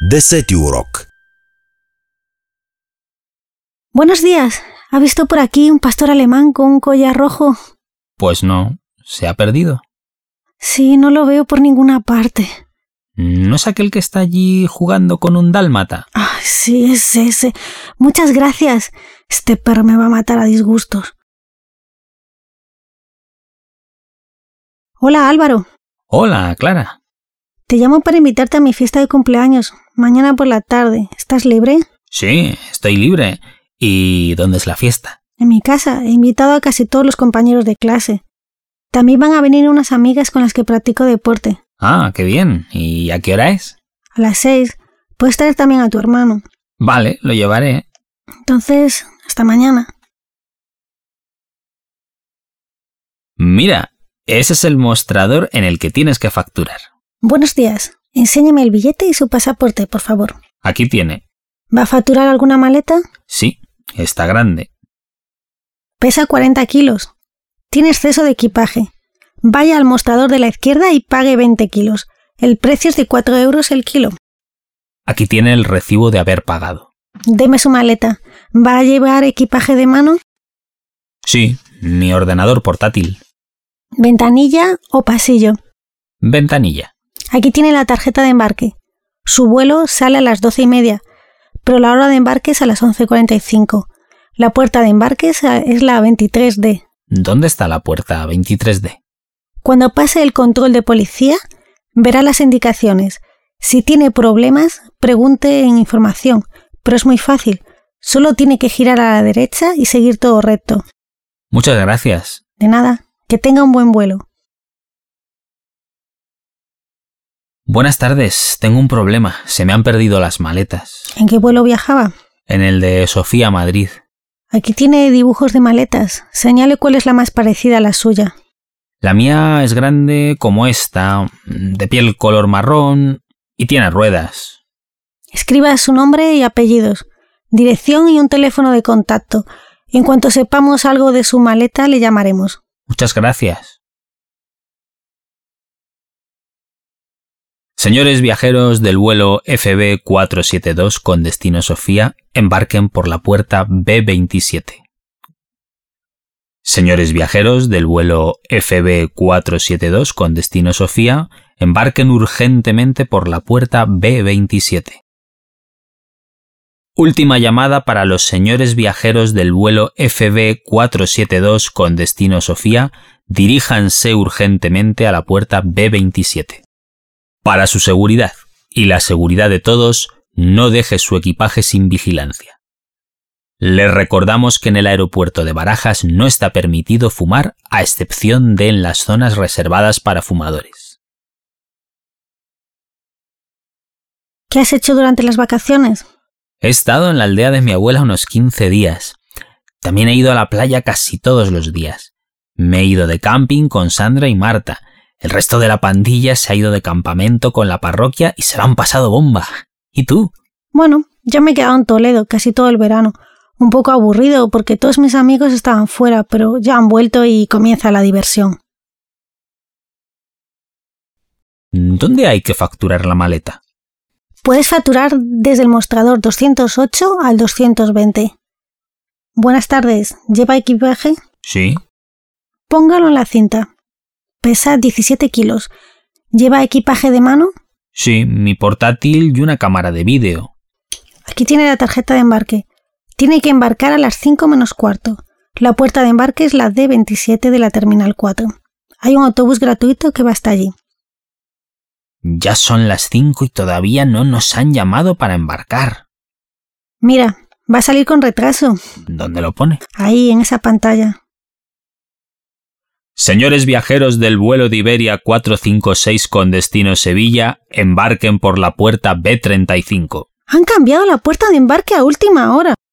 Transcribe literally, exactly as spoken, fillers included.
deset euro. Buenos días. ¿Ha visto por aquí un pastor alemán con un collar rojo? Pues no. ¿Se ha perdido? Sí, no lo veo por ninguna parte. ¿No es aquel que está allí jugando con un dálmata? Ah, sí, es ese. Muchas gracias. Este perro me va a matar a disgustos. Hola, Álvaro. Hola, Clara. Te llamo para invitarte a mi fiesta de cumpleaños. Mañana por la tarde. ¿Estás libre? Sí, estoy libre. ¿Y dónde es la fiesta? En mi casa. He invitado a casi todos los compañeros de clase. También van a venir unas amigas con las que practico deporte. Ah, qué bien. ¿Y a qué hora es? A las seis. Puedes traer también a tu hermano. Vale, lo llevaré. Entonces, hasta mañana. Mira, ese es el mostrador en el que tienes que facturar. Buenos días. Enséñame el billete y su pasaporte, por favor. Aquí tiene. ¿Va a facturar alguna maleta? Sí, está grande. Pesa cuarenta kilos. Tiene exceso de equipaje. Vaya al mostrador de la izquierda y pague veinte kilos. El precio es de cuatro euros el kilo. Aquí tiene el recibo de haber pagado. Deme su maleta. ¿Va a llevar equipaje de mano? Sí, mi ordenador portátil. ¿Ventanilla o pasillo? Ventanilla. Aquí tiene la tarjeta de embarque. Su vuelo sale a las doce y media, pero la hora de embarque es a las once cuarenta y cinco. La puerta de embarque es la veintitrés D. ¿Dónde está la puerta veintitrés D? Cuando pase el control de policía, verá las indicaciones. Si tiene problemas, pregunte en información, pero es muy fácil. Solo tiene que girar a la derecha y seguir todo recto. Muchas gracias. De nada. Que tenga un buen vuelo. Buenas tardes. Tengo un problema. Se me han perdido las maletas. ¿En qué vuelo viajaba? En el de Sofía a Madrid. Aquí tiene dibujos de maletas. Señale cuál es la más parecida a la suya. La mía es grande como esta, de piel color marrón y tiene ruedas. Escriba su nombre y apellidos, dirección y un teléfono de contacto. En cuanto sepamos algo de su maleta, le llamaremos. Muchas gracias. Señores viajeros del vuelo F B cuatrocientos setenta y dos con destino Sofía, embarquen por la puerta B veintisiete. Señores viajeros del vuelo F B cuatrocientos setenta y dos con destino Sofía, embarquen urgentemente por la puerta B veintisiete. Última llamada para los señores viajeros del vuelo F B cuatrocientos setenta y dos con destino Sofía, diríjanse urgentemente a la puerta B veintisiete. Para su seguridad y la seguridad de todos, no deje su equipaje sin vigilancia. Les recordamos que en el aeropuerto de Barajas no está permitido fumar a excepción de en las zonas reservadas para fumadores. ¿Qué has hecho durante las vacaciones? He estado en la aldea de mi abuela unos quince días. También he ido a la playa casi todos los días. Me he ido de camping con Sandra y Marta. El resto de la pandilla se ha ido de campamento con la parroquia y se lo han pasado bomba. ¿Y tú? Bueno, yo me he quedado en Toledo casi todo el verano. Un poco aburrido porque todos mis amigos estaban fuera, pero ya han vuelto y comienza la diversión. ¿Dónde hay que facturar la maleta? Puedes facturar desde el mostrador doscientos ocho al doscientos veinte. Buenas tardes. ¿Lleva equipaje? Sí. Póngalo en la cinta. Pesa diecisiete kilos. ¿Lleva equipaje de mano? Sí, mi portátil y una cámara de vídeo. Aquí tiene la tarjeta de embarque. Tiene que embarcar a las cinco menos cuarto. La puerta de embarque es la D veintisiete de la Terminal cuatro. Hay un autobús gratuito que va hasta allí. Ya son las cinco y todavía no nos han llamado para embarcar. Mira, va a salir con retraso. ¿Dónde lo pone? Ahí, en esa pantalla. Señores viajeros del vuelo de Iberia cuatrocientos cincuenta y seis con destino Sevilla, embarquen por la puerta B treinta y cinco. Han cambiado la puerta de embarque a última hora.